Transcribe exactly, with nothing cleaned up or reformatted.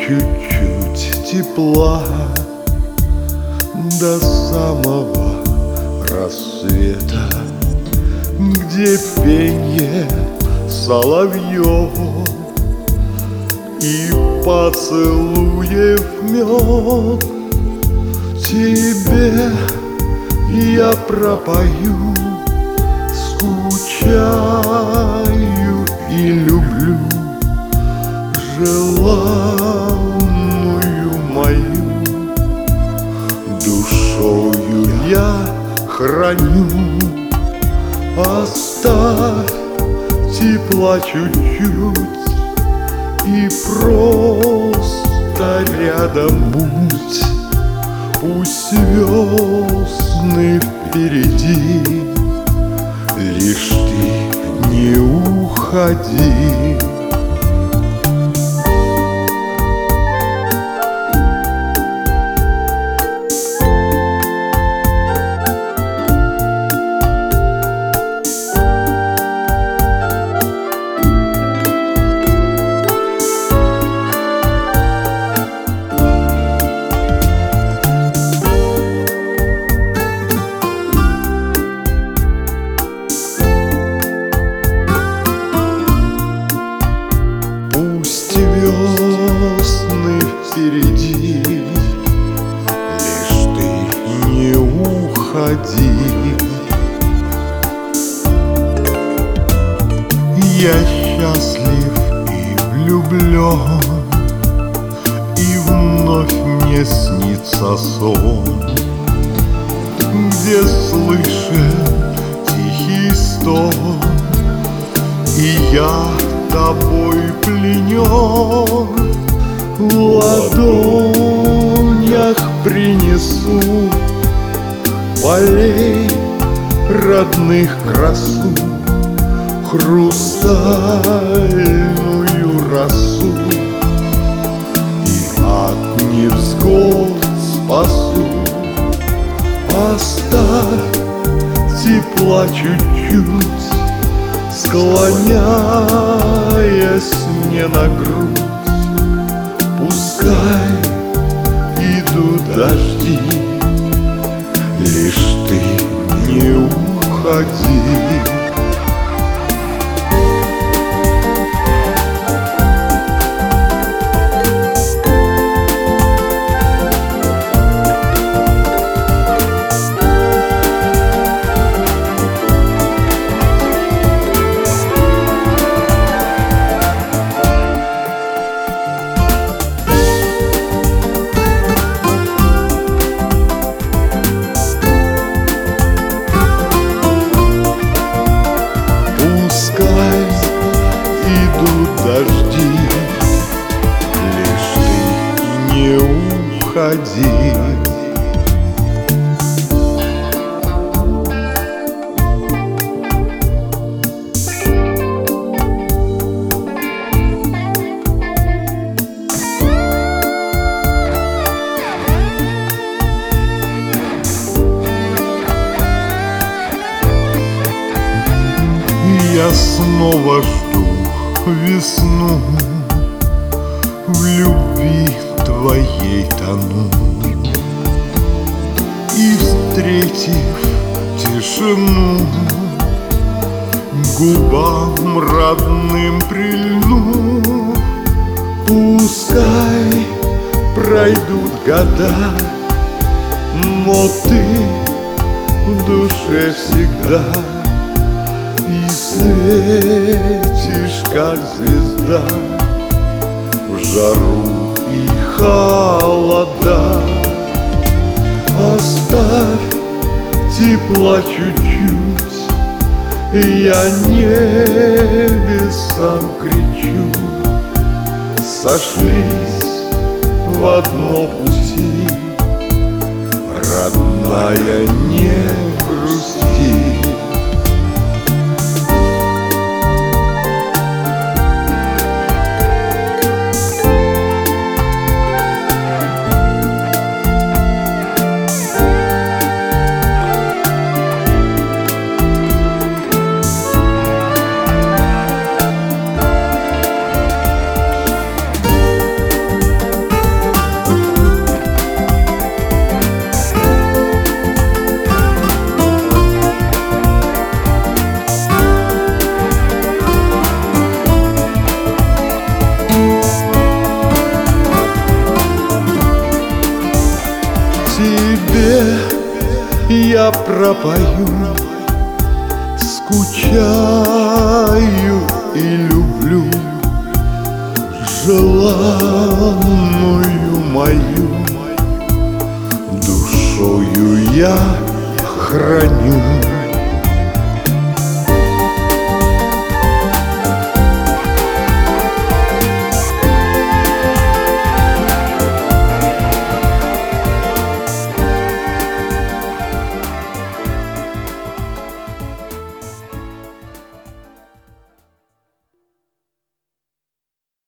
чуть-чуть тепла до самого рассвета, где пенье соловьев и поцелуев мед. Тебе я пропою, скучаю и люблю желанную мою. Душою я храню, оставь тепла чуть-чуть и просто рядом будь. Пусть весны впереди, лишь ты не уходи. Весны впереди, лишь ты не уходи. Я счастлив и влюблен, и вновь мне снится сон, где слышен тихий стон, и я тобой пленен. В ладонях принесу полей родных красу, хрустальную росу, и от невзгод спасу. Оставь тепла чуть-чуть, склоняясь мне на грудь. Пускай идут дожди, лишь ты не уходи. Идут дожди, лишь ты не уходи. Я снова жду весну, в любви твоей тону, и, встретив тишину, губам родным прильну. Пускай пройдут года, но ты в душе всегда, и светишь, как звезда, в жару и холода. Оставь тепла чуть-чуть, я небесам кричу. Сошлись в одно пути, родная, не грусти. я пропою, скучаю и люблю желанную мою, душою я храню.